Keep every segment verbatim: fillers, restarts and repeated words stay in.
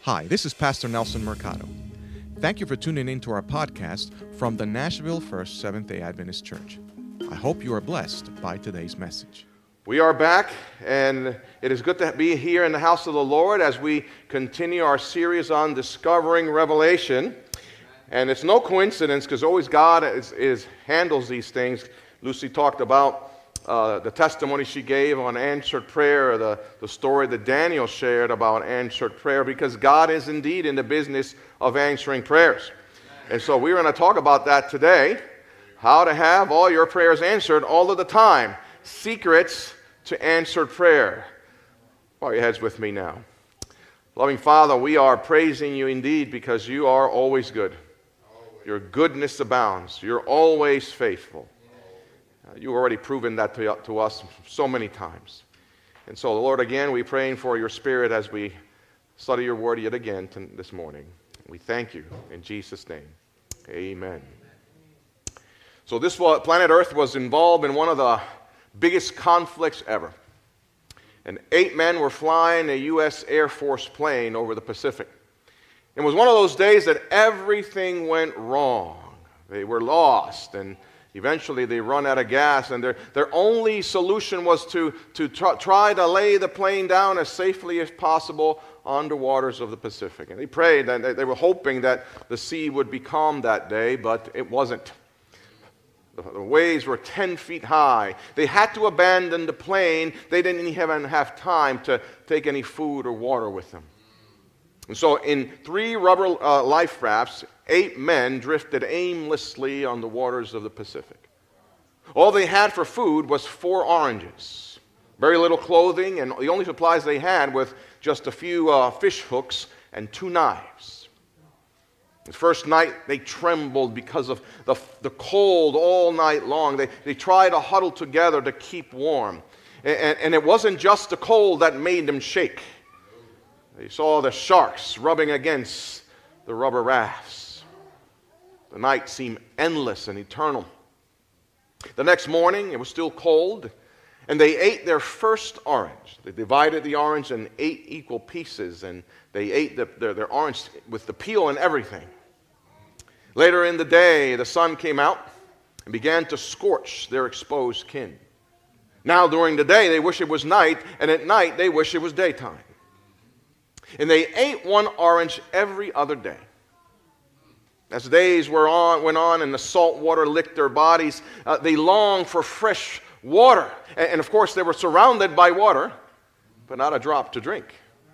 Hi, this is Pastor Nelson Mercado. Thank you for tuning in to our podcast from the Nashville First Seventh-day Adventist Church. I hope you are blessed by today's message. We are back, and it is good to be here in the house of the Lord as we continue our series on discovering Revelation. And it's no coincidence, because always God is, is handles these things. Lucy talked about uh, the testimony she gave on answered prayer, the, the story that Daniel shared about answered prayer, because God is indeed in the business of answering prayers. And so we're going to talk about that today, how to have all your prayers answered all of the time. Secrets to answered prayer. Bow your heads with me now. Loving Father, we are praising you indeed because you are always good. Your goodness abounds. You're always faithful. Uh, you've already proven that to, to us so many times. And so, Lord, again, we're praying for your Spirit as we study your word yet again to, this morning. We thank you in Jesus' name. Amen. So this was, planet Earth was involved in one of the biggest conflicts ever. And eight men were flying a U S Air Force plane over the Pacific. It was one of those days that everything went wrong. They were lost, and eventually they run out of gas, and their, their only solution was to, to try, try to lay the plane down as safely as possible on the waters of the Pacific. And they prayed, and they, they were hoping that the sea would be calm that day, but it wasn't. The, the waves were ten feet high. They had to abandon the plane. They didn't even have time to take any food or water with them. And so in three rubber uh, life rafts, eight men drifted aimlessly on the waters of the Pacific. All they had for food was four oranges, very little clothing, and the only supplies they had was just a few uh, fish hooks and two knives. The first night, they trembled because of the, the cold all night long. They, they tried to huddle together to keep warm. And, and it wasn't just the cold that made them shake. They saw the sharks rubbing against the rubber rafts. The night seemed endless and eternal. The next morning, it was still cold, and they ate their first orange. They divided the orange in eight equal pieces, and they ate the, their, their orange with the peel and everything. Later in the day, the sun came out and began to scorch their exposed skin. Now, during the day, they wish it was night, and at night, they wish it was daytime. And they ate one orange every other day. As days were on, went on and the salt water licked their bodies, uh, they longed for fresh water. And, and of course, they were surrounded by water, but not a drop to drink.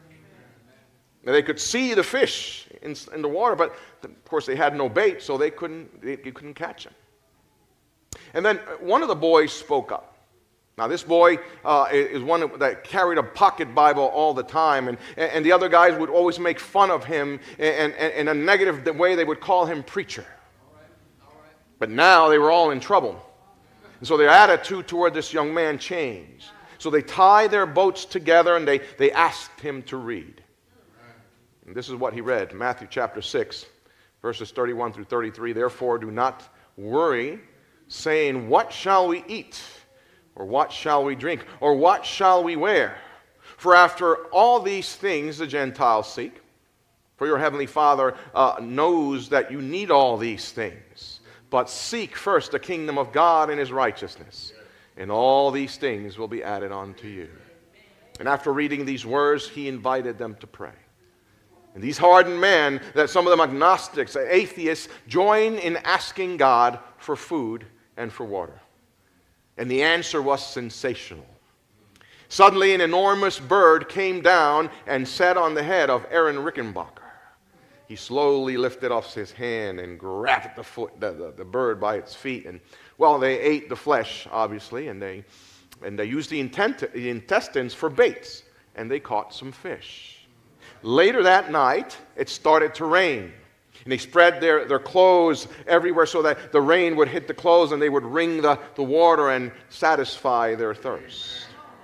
And they could see the fish in, in the water, but of course they had no bait, so they couldn't, they, they couldn't catch them. And then one of the boys spoke up. Now, this boy uh, is one that carried a pocket Bible all the time, and, and the other guys would always make fun of him, and, and in a negative way, they would call him preacher. All right. All right. But now they were all in trouble. And so their attitude toward this young man changed. So they tied their boats together, and they, they asked him to read. And this is what he read, Matthew chapter six, verses thirty-one through thirty-three. Therefore, do not worry, saying, what shall we eat? Or what shall we drink? Or what shall we wear? For after all these things the Gentiles seek. For your heavenly Father uh, knows that you need all these things. But seek first the kingdom of God and his righteousness, and all these things will be added unto you. And after reading these words, he invited them to pray. And these hardened men, that some of them agnostics, atheists, join in asking God for food and for water. And the answer was sensational. Suddenly, an enormous bird came down and sat on the head of Aaron Rickenbacker. He slowly lifted off his hand and grabbed the, foot, the, the, the bird by its feet. And, well, they ate the flesh, obviously, and they, and they used the, intent, the intestines for baits, and they caught some fish. Later that night, it started to rain. And they spread their, their clothes everywhere so that the rain would hit the clothes and they would wring the, the water and satisfy their thirst.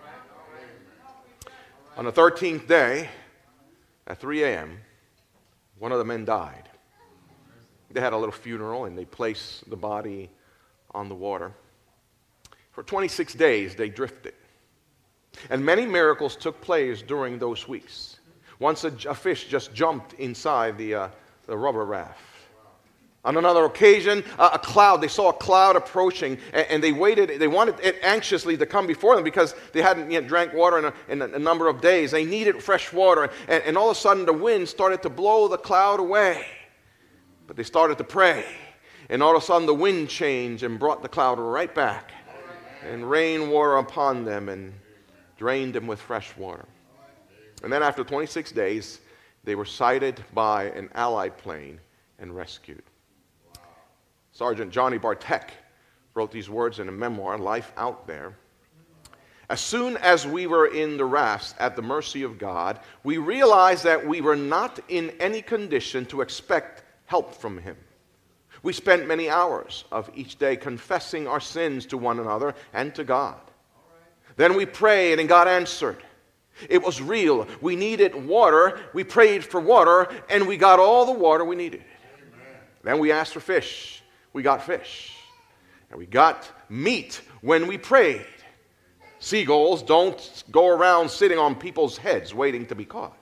On the thirteenth day, at three a.m., one of the men died. They had a little funeral and they placed the body on the water. For twenty-six days, they drifted. And many miracles took place during those weeks. Once a, a fish just jumped inside the, uh, the rubber raft. On another occasion, uh, a cloud, they saw a cloud approaching, and, and they waited, they wanted it anxiously to come before them because they hadn't yet drank water in a, in a, a number of days. They needed fresh water, and, and all of a sudden the wind started to blow the cloud away. But they started to pray, and all of a sudden the wind changed and brought the cloud right back, and rained water upon them and drained them with fresh water. And then after twenty-six days, they were sighted by an Allied plane and rescued. Sergeant Johnny Bartek wrote these words in a memoir, Life Out There. As soon as we were in the rafts at the mercy of God, we realized that we were not in any condition to expect help from Him. We spent many hours of each day confessing our sins to one another and to God. Then we prayed and God answered. It was real. We needed water. We prayed for water, and we got all the water we needed. Amen. Then we asked for fish. We got fish. And we got meat when we prayed. Seagulls don't go around sitting on people's heads waiting to be caught.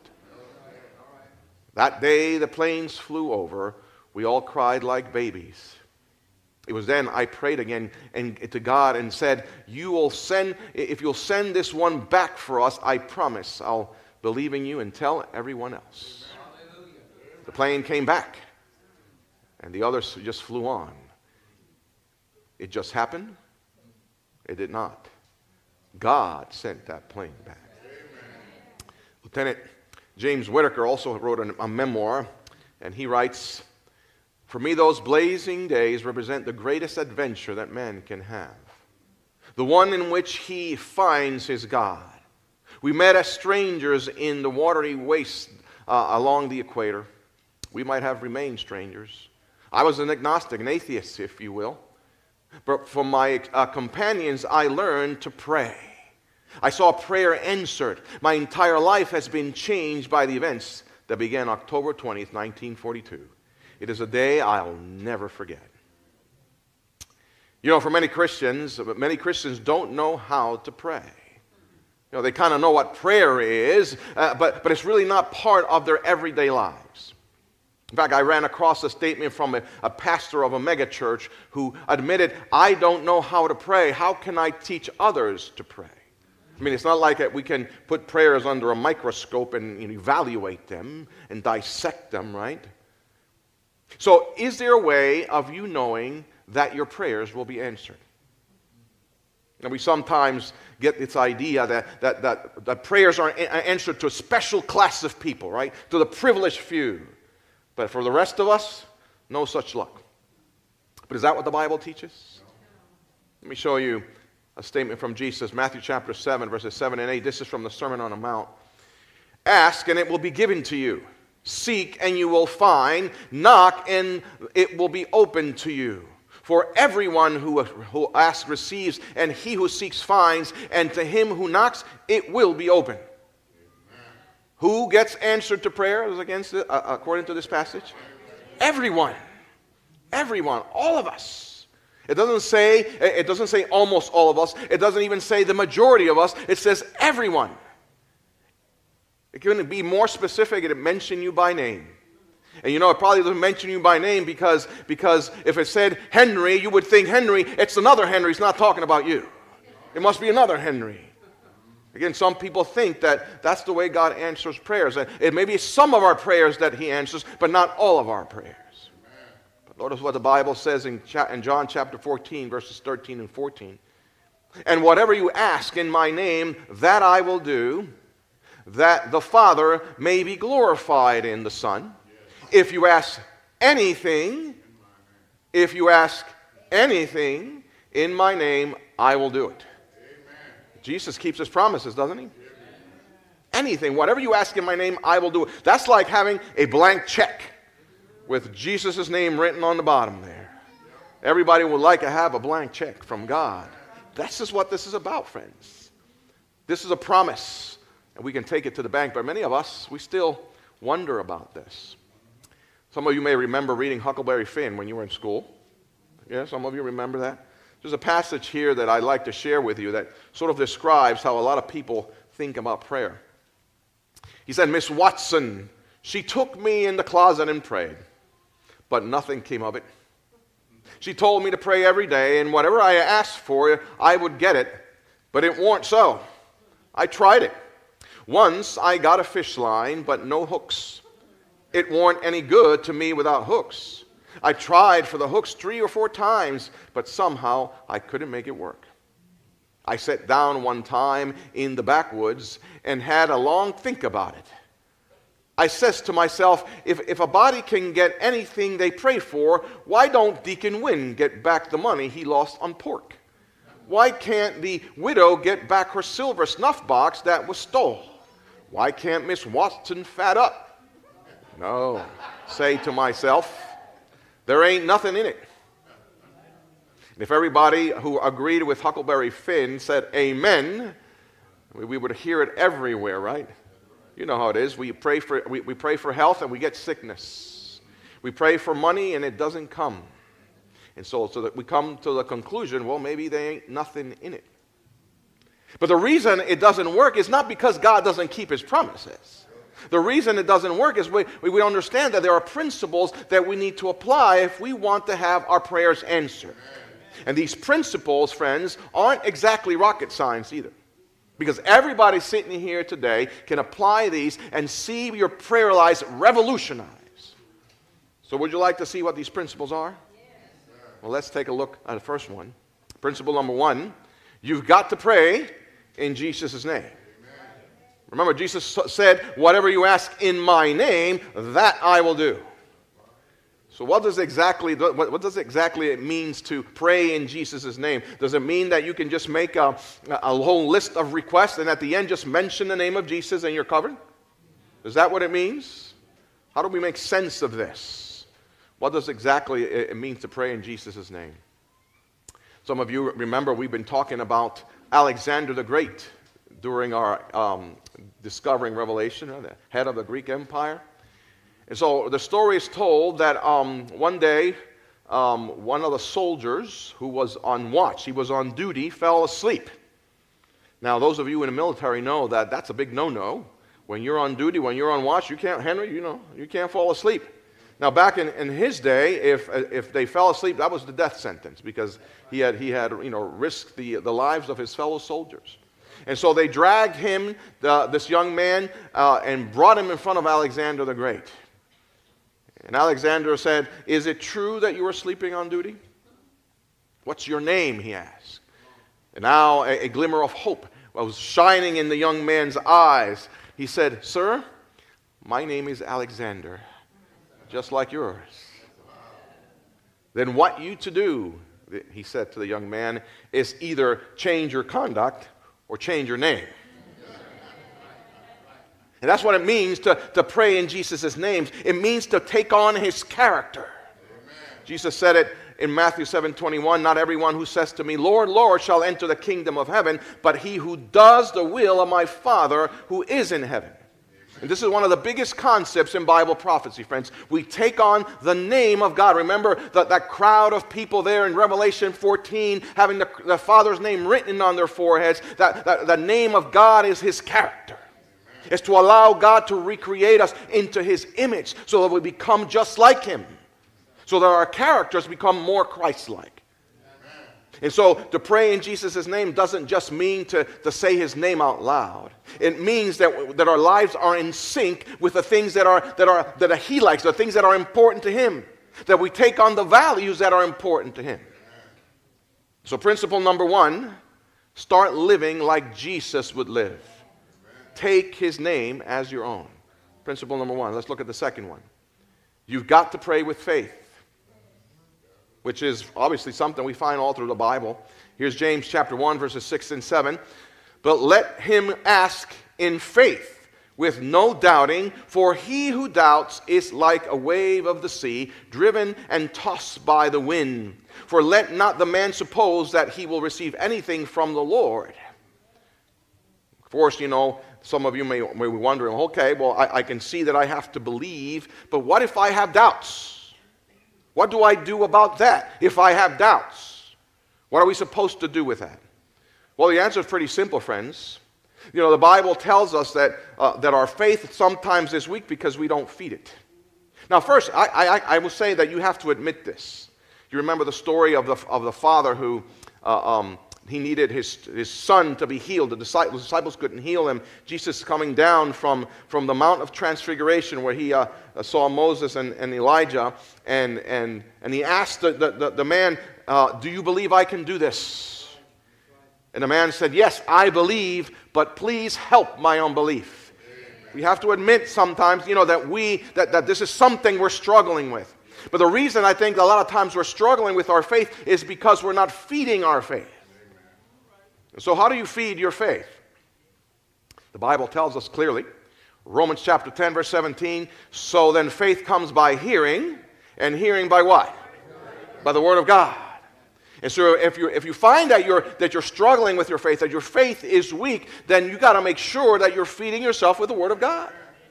That day the planes flew over. We all cried like babies. It was then I prayed again and, to God and said, you will send, if you'll send this one back for us, I promise I'll believe in you and tell everyone else. The plane came back, and the others just flew on. It just happened? It did not. God sent that plane back. Amen. Lieutenant James Whitaker also wrote a, a memoir, and he writes, for me, those blazing days represent the greatest adventure that man can have, the one in which he finds his God. We met as strangers in the watery waste uh, along the equator. We might have remained strangers. I was an agnostic, an atheist, if you will. But from my uh, companions, I learned to pray. I saw prayer answered. My entire life has been changed by the events that began October twentieth, nineteen forty-two. It is a day I'll never forget. You know, for many Christians, many Christians don't know how to pray. You know, they kind of know what prayer is, uh, but, but it's really not part of their everyday lives. In fact, I ran across a statement from a, a pastor of a megachurch who admitted, I don't know how to pray. How can I teach others to pray? I mean, it's not like we can put prayers under a microscope and, and evaluate them and dissect them, right? So, is there a way of you knowing that your prayers will be answered? And we sometimes get this idea that, that, that, that prayers are answered to a special class of people, right? To the privileged few. But for the rest of us, no such luck. But is that what the Bible teaches? Let me show you a statement from Jesus, Matthew chapter seven, verses seven and eight. This is from the Sermon on the Mount. Ask, and it will be given to you. Seek, and you will find. Knock, and it will be open to you. For everyone who, who asks receives, and he who seeks finds, and to him who knocks, it will be open. Who gets answered to prayer against it, uh, according to this passage? Everyone. Everyone. All of us. It doesn't say, it doesn't say almost all of us. It doesn't even say the majority of us. It says everyone. It couldn't be more specific. It mentioned you by name. And you know, it probably doesn't mention you by name because, because if it said Henry, you would think Henry, it's another Henry. It's not talking about you. It must be another Henry. Again, some people think that that's the way God answers prayers. And it may be some of our prayers that He answers, but not all of our prayers. But notice what the Bible says in John chapter fourteen, verses thirteen and fourteen. And whatever you ask in my name, that I will do, that the Father may be glorified in the Son. If you ask anything, if you ask anything in my name, I will do it. Jesus keeps His promises, doesn't He? Anything, whatever you ask in my name, I will do it. That's like having a blank check with Jesus' name written on the bottom there. Everybody would like to have a blank check from God. That's just what this is about, friends. This is a promise, and we can take it to the bank. But many of us, we still wonder about this. Some of you may remember reading Huckleberry Finn when you were in school. Yeah, some of you remember that. There's a passage here that I'd like to share with you that sort of describes how a lot of people think about prayer. He said, Miss Watson, she took me in the closet and prayed, but nothing came of it. She told me to pray every day, and whatever I asked for, I would get it, but it weren't so. I tried it. Once I got a fish line, but no hooks. It weren't any good to me without hooks. I tried for the hooks three or four times, but somehow I couldn't make it work. I sat down one time in the backwoods and had a long think about it. I says to myself, if, if a body can get anything they pray for, why don't Deacon Wynn get back the money he lost on pork? Why can't the widow get back her silver snuff box that was stole? Why can't Miss Watson fat up? No, say to myself, there ain't nothing in it. If everybody who agreed with Huckleberry Finn said amen, we would hear it everywhere, right? You know how it is. We pray for, we, we pray for health and we get sickness. We pray for money and it doesn't come. And so, so that we come to the conclusion, well, maybe there ain't nothing in it. But the reason it doesn't work is not because God doesn't keep his promises. The reason it doesn't work is we, we understand that there are principles that we need to apply if we want to have our prayers answered. And these principles, friends, aren't exactly rocket science either. Because everybody sitting here today can apply these and see your prayer lives revolutionized. So would you like to see what these principles are? Well, let's take a look at the first one. Principle number one, you've got to pray in Jesus' name. Remember, Jesus said, whatever you ask in my name, that I will do. So what does exactly what, what does exactly it means to pray in Jesus' name? Does it mean that you can just make a, a whole list of requests and at the end just mention the name of Jesus and you're covered? Is that what it means? How do we make sense of this? What does exactly it mean to pray in Jesus' name? Some of you remember we've been talking about Alexander the Great during our um, Discovering Revelation, the head of the Greek Empire. And so the story is told that um, one day, um, one of the soldiers who was on watch, he was on duty, fell asleep. Now, those of you in the military know that that's a big no-no. When you're on duty, when you're on watch, you can't, Henry, you know, you can't fall asleep. Now, back in, in his day, if if they fell asleep, that was the death sentence because he had he had you know risked the the lives of his fellow soldiers. And so they dragged him, the, this young man, uh, and brought him in front of Alexander the Great. And Alexander said, is it true that you were sleeping on duty? What's your name, he asked. And now a, a glimmer of hope was shining in the young man's eyes. He said, sir, my name is Alexander, just like yours. Then what you to do, he said to the young man, is either change your conduct or change your name. And that's what it means to, to pray in Jesus' name. It means to take on his character. Amen. Jesus said it in Matthew seven twenty-one, not everyone who says to me, Lord, Lord, shall enter the kingdom of heaven, but he who does the will of my Father who is in heaven. And this is one of the biggest concepts in Bible prophecy, friends. We take on the name of God. Remember that, that crowd of people there in Revelation fourteen having the, the Father's name written on their foreheads. That, that the name of God is his character. It's to allow God to recreate us into his image so that we become just like him. So that our characters become more Christ-like. And so to pray in Jesus' name doesn't just mean to, to say his name out loud. It means that, that our lives are in sync with the things that are that are that he likes, the things that are important to him. That we take on the values that are important to him. So principle number one, start living like Jesus would live. Take his name as your own. Principle number one. Let's look at the second one. You've got to pray with faith, which is obviously something we find all through the Bible. Here's James chapter one, verses six and seven. But let him ask in faith with no doubting, for he who doubts is like a wave of the sea, driven and tossed by the wind. For let not the man suppose that he will receive anything from the Lord. Of course, you know, some of you may, may be wondering, okay, well, I, I can see that I have to believe, but what if I have doubts? What do I do about that if I have doubts? What are we supposed to do with that? Well, the answer is pretty simple, friends. You know, the Bible tells us that, uh, that our faith sometimes is weak because we don't feed it. Now, first, I, I, I will say that you have to admit this. You remember the story of the, of the father who uh, um, he needed his, his son to be healed. The disciples, the disciples couldn't heal him. Jesus coming down from, from the Mount of Transfiguration where he uh, saw Moses and, and Elijah, and, and, and he asked the, the, the man, uh, do you believe I can do this? And the man said, yes, I believe, but please help my unbelief. We have to admit sometimes, you know, that we, that, that this is something we're struggling with. But the reason I think a lot of times we're struggling with our faith is because we're not feeding our faith. So how do you feed your faith? The Bible tells us clearly, Romans chapter ten, verse seventeen, so then faith comes by hearing, and hearing by what? By the word of God. And so if you if you find that you're that you're struggling with your faith, that your faith is weak, then you got to make sure that you're feeding yourself with the Word of God.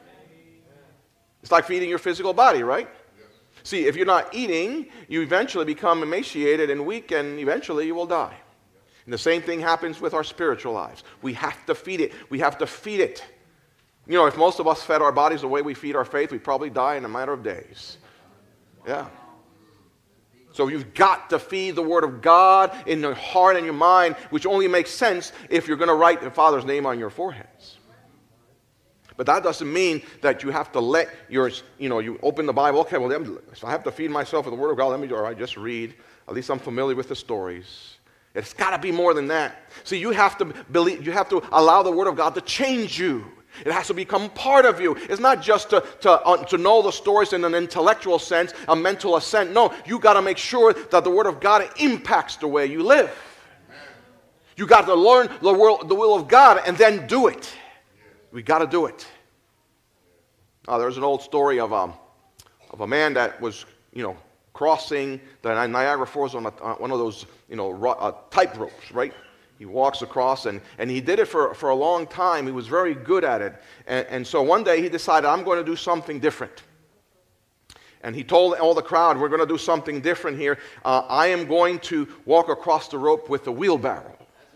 It's like feeding your physical body, right? See, if you're not eating, you eventually become emaciated and weak, and eventually you will die. And the same thing happens with our spiritual lives. We have to feed it. We have to feed it. You know, if most of us fed our bodies the way we feed our faith, we'd probably die in a matter of days. Yeah. So you've got to feed the Word of God in your heart and your mind, which only makes sense if you're going to write the Father's name on your foreheads. But that doesn't mean that you have to let your, you know, you open the Bible, okay, well, if I have to feed myself with the Word of God, let me, all right, just read. At least I'm familiar with the stories. It's got to be more than that. See, you have to believe, you have to allow the Word of God to change you. It has to become part of you. It's not just to, to, uh, to know the stories in an intellectual sense, a mental assent. No, you got to make sure that the Word of God impacts the way you live. You got to learn the will, the will of God and then do it. We got to do it. Uh, there's an old story of, um, of a man that was, you know, crossing the Niagara Falls on a, uh, one of those, you know, ro- uh, tight ropes, right? He walks across, and, and he did it for, for a long time. He was very good at it. And, and so one day he decided, I'm going to do something different. And he told all the crowd, we're going to do something different here. Uh, I am going to walk across the rope with a wheelbarrow.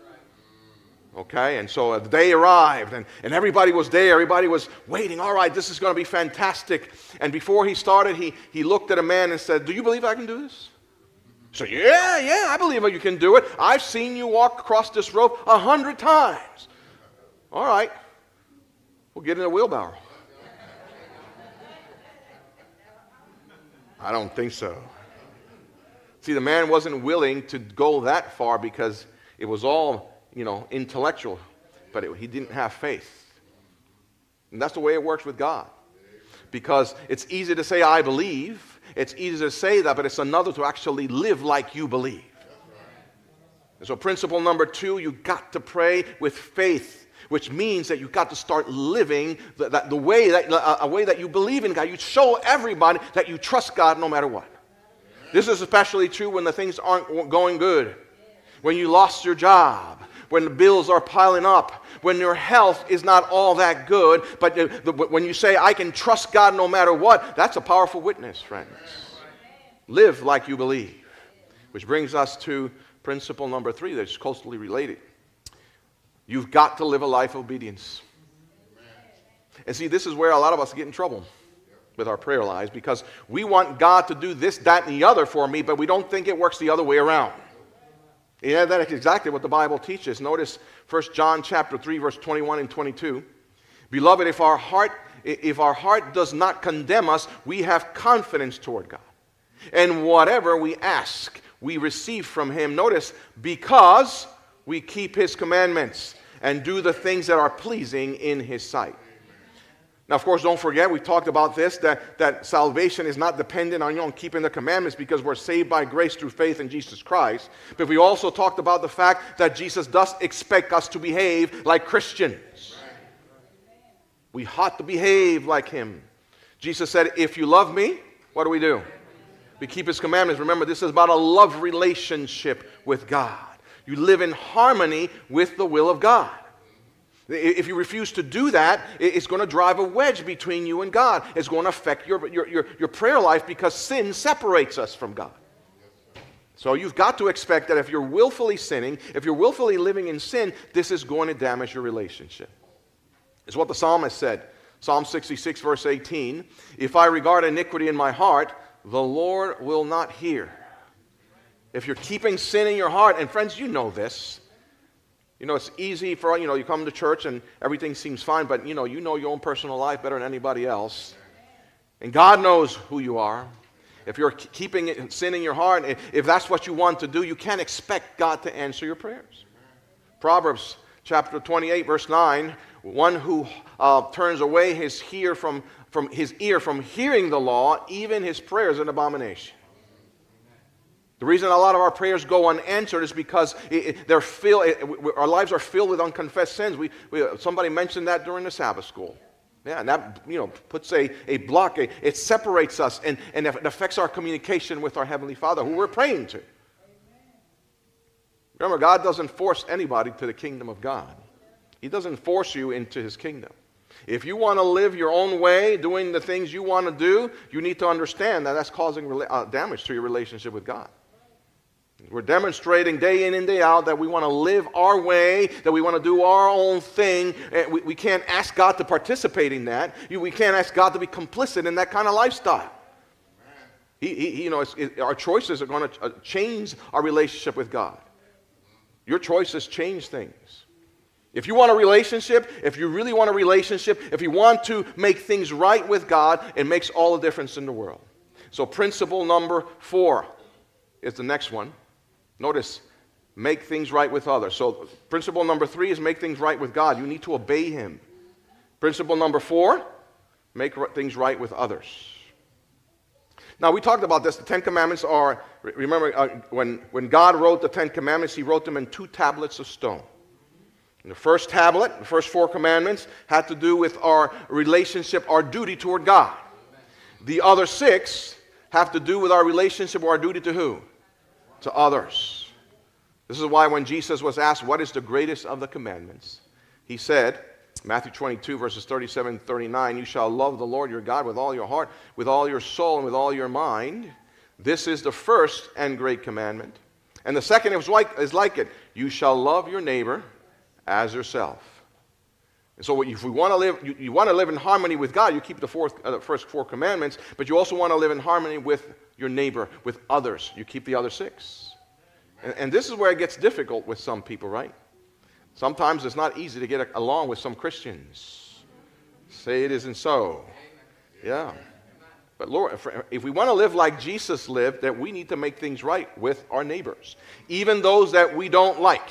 Okay, and so the day arrived, and, and everybody was there. Everybody was waiting. All right, this is going to be fantastic. And before he started, he, he looked at a man and said, do you believe I can do this? So, yeah, yeah, I believe you can do it. I've seen you walk across this rope a hundred times. All right, we'll get in a wheelbarrow. I don't think so. See, the man wasn't willing to go that far because it was all, you know, intellectual, but it, he didn't have faith. And that's the way it works with God. Because it's easy to say, I believe. It's easy to say that, but it's another to actually live like you believe. And so principle number two, you got to pray with faith, which means that you got to start living the, that, the way that, uh, a way that you believe in God. You show everybody that you trust God no matter what. This is especially true when the things aren't going good, when you lost your job, when the bills are piling up, when your health is not all that good, but when you say, I can trust God no matter what, that's a powerful witness, friends. Live like you believe. Which brings us to principle number three that's closely related. You've got to live a life of obedience. And see, this is where a lot of us get in trouble with our prayer lives, because we want God to do this, that, and the other for me, but we don't think it works the other way around. Yeah, that is exactly what the Bible teaches. Notice First John chapter three, verse twenty-one and twenty-two. Beloved, if our heart, if our heart does not condemn us, we have confidence toward God. And whatever we ask, we receive from Him. Notice, because we keep His commandments and do the things that are pleasing in His sight. Now, of course, don't forget, we talked about this, that, that salvation is not dependent on you on keeping the commandments because we're saved by grace through faith in Jesus Christ. But we also talked about the fact that Jesus does expect us to behave like Christians. We ought to behave like Him. Jesus said, if you love me, what do we do? We keep His commandments. Remember, this is about a love relationship with God. You live in harmony with the will of God. If you refuse to do that, it's going to drive a wedge between you and God. It's going to affect your, your, your, your prayer life because sin separates us from God. So you've got to expect that if you're willfully sinning, if you're willfully living in sin, this is going to damage your relationship. It's what the psalmist said. Psalm sixty-six, verse eighteen, if I regard iniquity in my heart, the Lord will not hear. If you're keeping sin in your heart, and friends, you know this. You know, it's easy for, you know, you come to church and everything seems fine, but, you know, you know your own personal life better than anybody else. And God knows who you are. If you're keeping sin in your heart, if that's what you want to do, you can't expect God to answer your prayers. Proverbs chapter twenty-eight, verse nine, one who uh, turns away his ear from, from his ear from hearing the law, even his prayer is an abomination. The reason a lot of our prayers go unanswered is because it, it, they're filled, it, our lives are filled with unconfessed sins. We, we, somebody mentioned that during the Sabbath school. Yeah, and that, you know, puts a, a block, a, it separates us, and, and it affects our communication with our Heavenly Father, who we're praying to. Remember, God doesn't force anybody to the kingdom of God. He doesn't force you into His kingdom. If you want to live your own way, doing the things you want to do, you need to understand that that's causing rela- uh, damage to your relationship with God. We're demonstrating day in and day out that we want to live our way, that we want to do our own thing. We, we can't ask God to participate in that. We can't ask God to be complicit in that kind of lifestyle. He, he, you know, it's, it, our choices are going to change our relationship with God. Your choices change things. If you want a relationship, if you really want a relationship, if you want to make things right with God, it makes all the difference in the world. So principle number four is the next one. Notice, make things right with others. So principle number three is make things right with God. You need to obey Him. Principle number four, make things right with others. Now, we talked about this. The Ten Commandments are, remember, uh, when, when God wrote the Ten Commandments, He wrote them in two tablets of stone. And the first tablet, the first four commandments, had to do with our relationship, our duty toward God. The other six have to do with our relationship or our duty to who? To others. This is why when Jesus was asked, what is the greatest of the commandments? He said, Matthew twenty-two, verses thirty-seven and thirty-nine, you shall love the Lord your God with all your heart, with all your soul, and with all your mind. This is the first and great commandment. And the second is like, is like it. You shall love your neighbor as yourself. And so if we want to live, you, you want to live in harmony with God, you keep the, fourth, uh, the first four commandments, but you also want to live in harmony with your neighbor, with others. You keep the other six. And, and this is where it gets difficult with some people, right? Sometimes it's not easy to get along with some Christians. Say it isn't so. Yeah. But Lord, if we want to live like Jesus lived, that we need to make things right with our neighbors, even those that we don't like.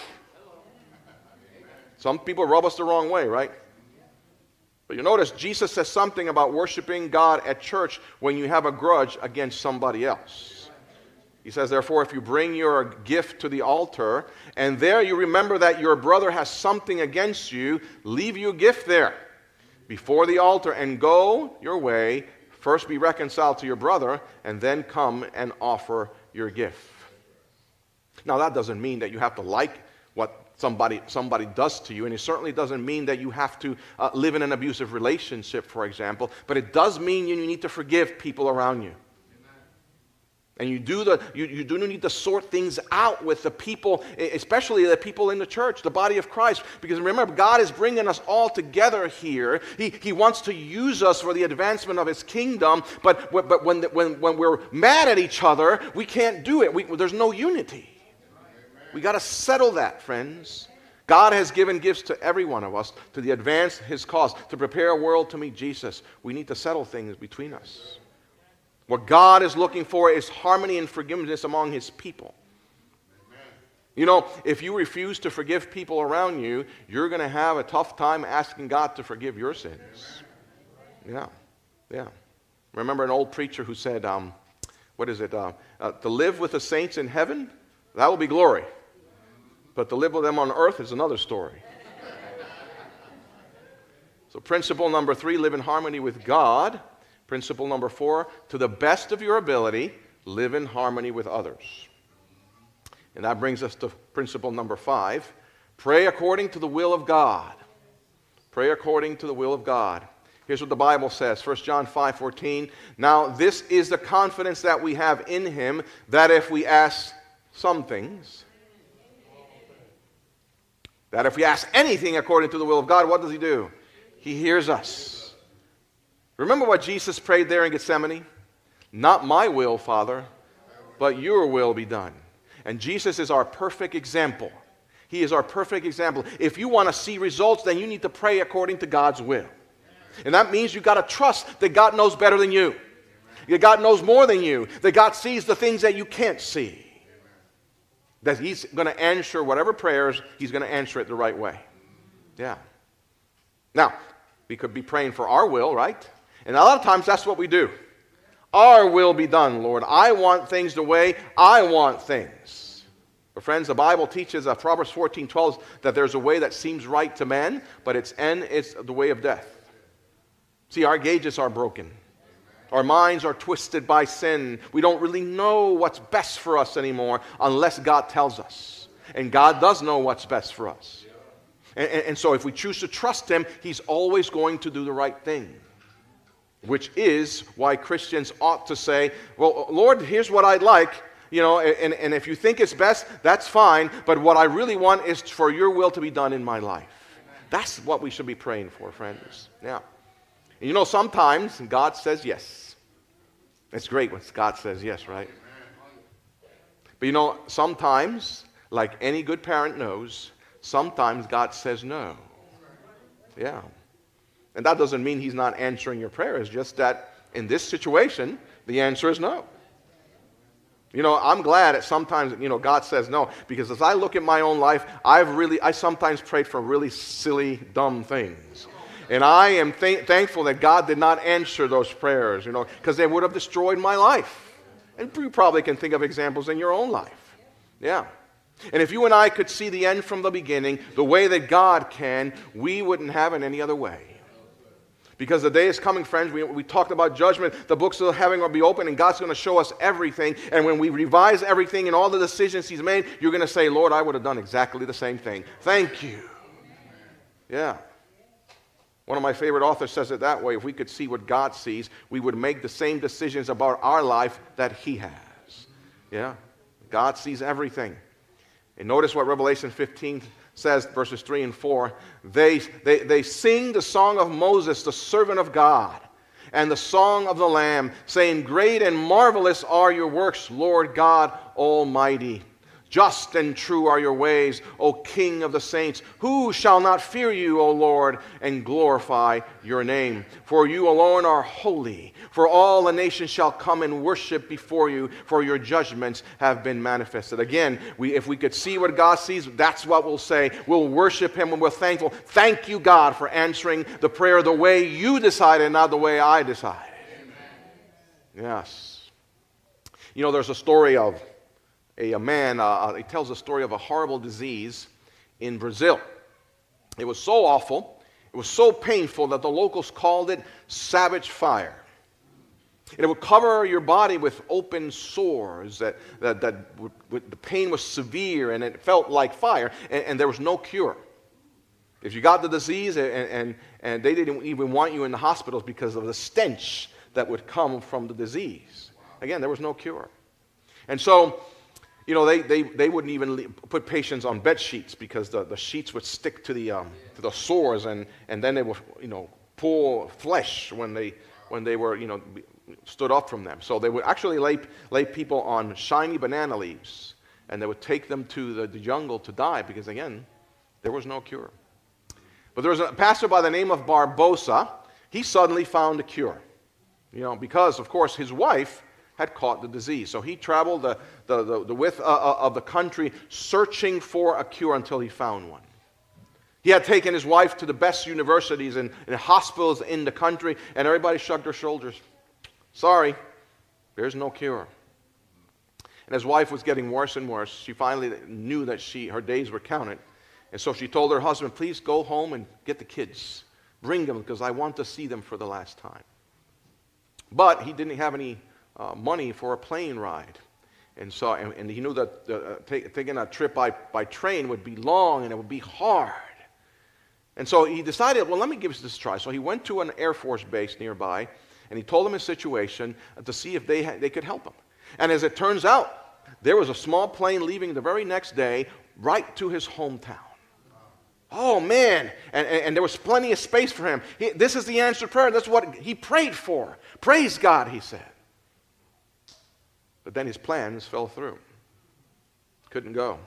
Some people rub us the wrong way, right? But you notice Jesus says something about worshiping God at church when you have a grudge against somebody else. He says, therefore, if you bring your gift to the altar, and there you remember that your brother has something against you, leave your gift there before the altar and go your way. First be reconciled to your brother, and then come and offer your gift. Now, that doesn't mean that you have to like what somebody somebody does to you, and it certainly doesn't mean that you have to uh, live in an abusive relationship, for example, but it does mean you need to forgive people around you. And you do the you, you do need to sort things out with the people, especially the people in the church, the body of Christ. Because remember, God is bringing us all together here. He, he wants to use us for the advancement of His kingdom. But, but when, when, when we're mad at each other, we can't do it. We, there's no unity. We got to settle that, friends. God has given gifts to every one of us to the advance His cause, to prepare a world to meet Jesus. We need to settle things between us. What God is looking for is harmony and forgiveness among His people. Amen. You know, if you refuse to forgive people around you, you're going to have a tough time asking God to forgive your sins. Amen. Yeah, yeah. Remember an old preacher who said, um, what is it, uh, uh, to live with the saints in heaven, that will be glory. But to live with them on earth is another story. So principle number three, live in harmony with God. Principle number four, to the best of your ability, live in harmony with others. And that brings us to principle number five, pray according to the will of God. Pray according to the will of God. Here's what the Bible says, First John five fourteen. Now this is the confidence that we have in Him, that if we ask some things. That if we ask anything according to the will of God, what does he do? He hears us. Remember what Jesus prayed there in Gethsemane? Not my will, Father, but your will be done. And Jesus is our perfect example. He is our perfect example. If you want to see results, then you need to pray according to God's will. And that means you've got to trust that God knows better than you. That God knows more than you. That God sees the things that you can't see. That he's going to answer whatever prayers, he's going to answer it the right way. Yeah. Now, we could be praying for our will, right? And a lot of times that's what we do. Our will be done, Lord. I want things the way I want things. But friends, the Bible teaches, uh, Proverbs fourteen twelve, that there's a way that seems right to man, but its end is the way of death. See, our gauges are broken. Our minds are twisted by sin. We don't really know what's best for us anymore unless God tells us. And God does know what's best for us. And, and, and so if we choose to trust him, he's always going to do the right thing. Which is why Christians ought to say, well, Lord, here's what I'd like. You know, and, and if you think it's best, that's fine. But what I really want is for your will to be done in my life. That's what we should be praying for, friends. Now, you know, sometimes God says yes. It's great when God says yes, right? But you know, sometimes, like any good parent knows, sometimes God says no. Yeah. And that doesn't mean he's not answering your prayer. It's just that in this situation, the answer is no. You know, I'm glad that sometimes, you know, God says no. Because as I look at my own life, I've really, I sometimes prayed for really silly, dumb things. And I am th- thankful that God did not answer those prayers, you know, because they would have destroyed my life. And you probably can think of examples in your own life. Yeah. And if you and I could see the end from the beginning, the way that God can, we wouldn't have it any other way. Because the day is coming, friends, we, we talked about judgment. The books of heaven will be open, and God's going to show us everything. And when we revise everything and all the decisions he's made, you're going to say, Lord, I would have done exactly the same thing. Thank you. Yeah. One of my favorite authors says it that way. If we could see what God sees, we would make the same decisions about our life that he has. Yeah? God sees everything. And notice what Revelation fifteen says, verses three and four. They, they, they sing the song of Moses, the servant of God, and the song of the Lamb, saying, great and marvelous are your works, Lord God Almighty. Just and true are your ways, O King of the saints. Who shall not fear you, O Lord, and glorify your name? For you alone are holy. For all the nations shall come and worship before you, for your judgments have been manifested. Again, we, if we could see what God sees, that's what we'll say. We'll worship him when we're thankful. Thank you, God, for answering the prayer the way you decided, not the way I decided. Amen. Yes. You know, there's a story of A, a man, uh, he tells a story of a horrible disease in Brazil. It was so awful, it was so painful that the locals called it savage fire. And it would cover your body with open sores, that, that, that would, would, the pain was severe and it felt like fire, and, and there was no cure. If you got the disease, and, and, and they didn't even want you in the hospitals because of the stench that would come from the disease. Again, there was no cure. And so, you know, they, they, they wouldn't even put patients on bed sheets because the, the sheets would stick to the um, to the sores, and, and then they would, you know, pull flesh when they when they were, you know, stood up from them. So they would actually lay lay people on shiny banana leaves, and they would take them to the, the jungle to die because, again, there was no cure. But there was a pastor by the name of Barbosa. He suddenly found a cure, you know, because, of course, his wife had caught the disease. So he traveled the, the, the, the width uh, of the country searching for a cure until he found one. He had taken his wife to the best universities and, and hospitals in the country, and everybody shrugged their shoulders. Sorry, there's no cure. And his wife was getting worse and worse. She finally knew that she her days were counted. And so she told her husband, please go home and get the kids. Bring them because I want to see them for the last time. But he didn't have any Uh, money for a plane ride. And so, and, and he knew that uh, take, taking a trip by, by train would be long and it would be hard. And so he decided, well, let me give this a try. So he went to an Air Force base nearby, and he told them his situation to see if they, ha- they could help him. And as it turns out, there was a small plane leaving the very next day right to his hometown. Oh, man. And, and, and there was plenty of space for him. He, this is the answered prayer. That's what he prayed for. Praise God, he said. But then his plans fell through. Couldn't go.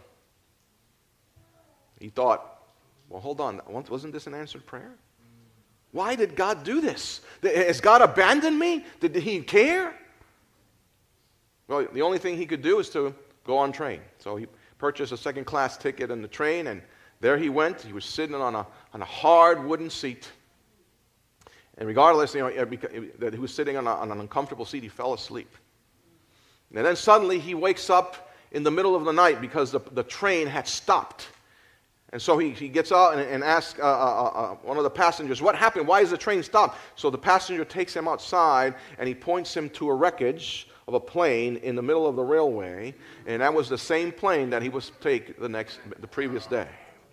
He thought, well, hold on. Wasn't this an answered prayer? Why did God do this? Has God abandoned me? Did he care? Well, the only thing he could do is to go on train. So he purchased a second-class ticket in the train, and there he went. He was sitting on a, on a hard wooden seat. And regardless, you know, that he was sitting on, a, on an uncomfortable seat, he fell asleep. And then suddenly he wakes up in the middle of the night because the, the train had stopped. And so he, he gets out and, and asks uh, uh, uh, one of the passengers, what happened? Why is the train stopped? So the passenger takes him outside and he points him to a wreckage of a plane in the middle of the railway. And that was the same plane that he was to take the, next, the previous day.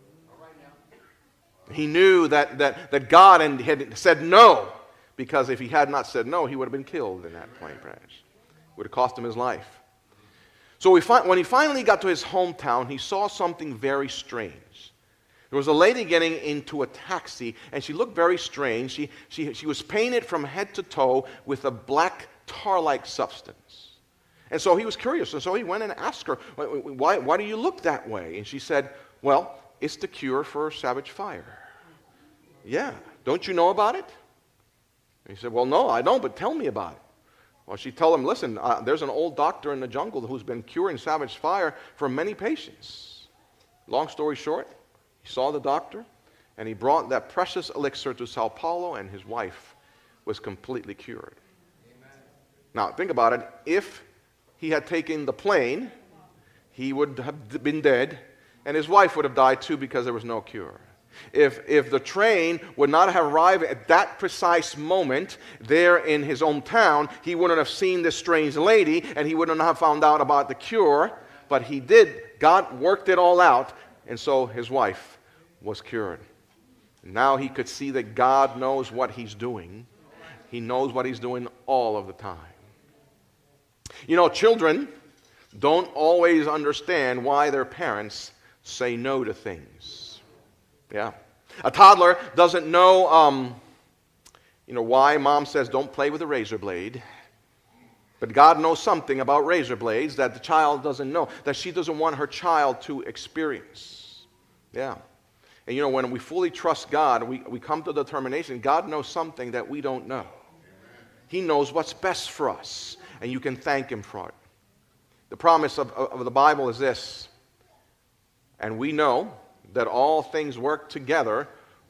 He knew that, that, that God had said no, because if he had not said no, he would have been killed in that plane crash. It would have cost him his life. So we fi- when he finally got to his hometown, he saw something very strange. There was a lady getting into a taxi, and she looked very strange. She, she, she was painted from head to toe with a black tar-like substance. And so he was curious, and so he went and asked her, why, why do you look that way? And she said, well, it's the cure for Savage Fire. Yeah, don't you know about it? And he said, well, no, I don't, but tell me about it. Well, she told him, listen, uh, there's an old doctor in the jungle who's been curing Savage Fire for many patients. Long story short, he saw the doctor, and he brought that precious elixir to Sao Paulo, and his wife was completely cured. Amen. Now, think about it. If he had taken the plane, he would have been dead, and his wife would have died too because there was no cure. If, if the train would not have arrived at that precise moment there in his own town, he wouldn't have seen this strange lady, and he wouldn't have found out about the cure. But he did. God worked it all out, and so his wife was cured. Now he could see that God knows what he's doing. He knows what he's doing all of the time. You know, children don't always understand why their parents say no to things. Yeah. A toddler doesn't know, um, you know, why mom says don't play with a razor blade. But God knows something about razor blades that the child doesn't know, that she doesn't want her child to experience. Yeah. And you know, when we fully trust God, we, we come to the determination, God knows something that we don't know. He knows what's best for us, and you can thank him for it. The promise of, of the Bible is this, and we know that all things work together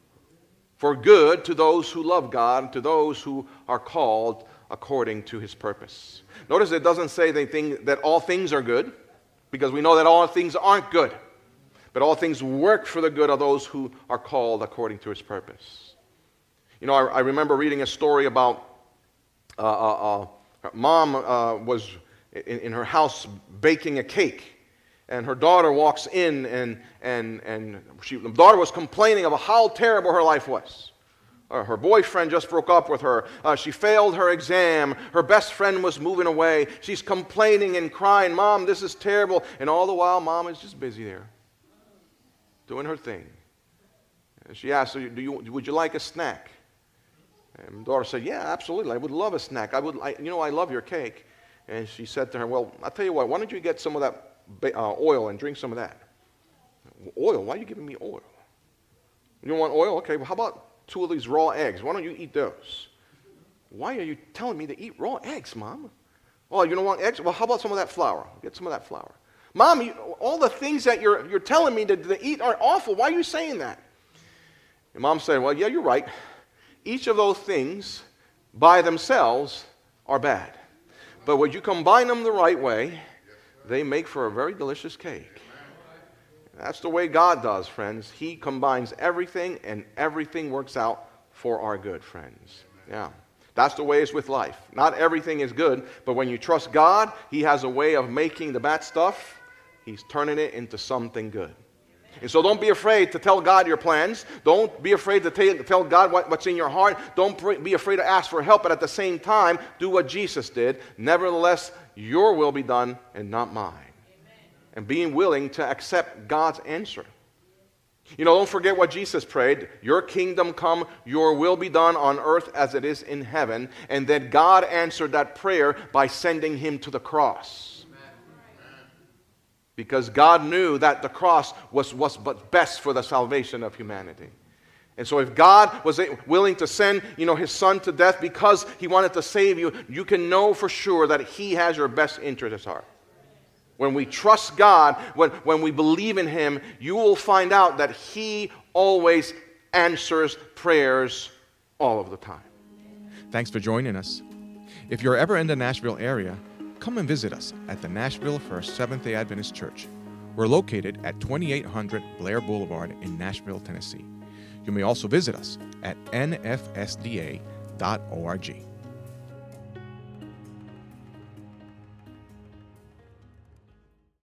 for good to those who love God, to those who are called according to his purpose. Notice it doesn't say they think that all things are good, because we know that all things aren't good. But all things work for the good of those who are called according to his purpose. You know, I, I remember reading a story about uh, uh, uh, mom uh, was in, in her house baking a cake. And her daughter walks in, and, and, and she, the daughter was complaining about how terrible her life was. Uh, her boyfriend just broke up with her. Uh, she failed her exam. Her best friend was moving away. She's complaining and crying, Mom, this is terrible. And all the while, Mom is just busy there, doing her thing. And she asked her, Do you, would you like a snack? And the daughter said, yeah, absolutely. I would love a snack. I would, I, you know, I love your cake. And she said to her, well, I'll tell you what, why don't you get some of that Uh, oil and drink some of that. Oil? Why are you giving me oil? You don't want oil? Okay, well, how about two of these raw eggs? Why don't you eat those? Why are you telling me to eat raw eggs, Mom? Oh, you don't want eggs? Well, how about some of that flour? Get some of that flour. Mom, you, all the things that you're, you're telling me to, to eat are awful. Why are you saying that? And Mom said, well, yeah, you're right. Each of those things by themselves are bad. But when you combine them the right way, they make for a very delicious cake. That's the way God does, friends. He combines everything, and everything works out for our good, friends. Yeah. That's the way it's with life. Not everything is good, but when you trust God, he has a way of making the bad stuff, he's turning it into something good. And so don't be afraid to tell God your plans. Don't be afraid to tell God what, what's in your heart. Don't be afraid to ask for help, but at the same time, do what Jesus did. Nevertheless, your will be done and not mine. and being willing to accept God's answer. You know, don't forget what Jesus prayed. Your kingdom come, your will be done on earth as it is in heaven. And then God answered that prayer by sending him to the cross. Because God knew that the cross was, was but best for the salvation of humanity. And so if God was willing to send, you know, his son to death because he wanted to save you, you can know for sure that he has your best interest at heart. When we trust God, when, when we believe in him, you will find out that he always answers prayers all of the time. Thanks for joining us. If you're ever in the Nashville area, come and visit us at the Nashville First Seventh-day Adventist Church. We're located at twenty-eight hundred Blair Boulevard in Nashville, Tennessee. You may also visit us at n f s d a dot org.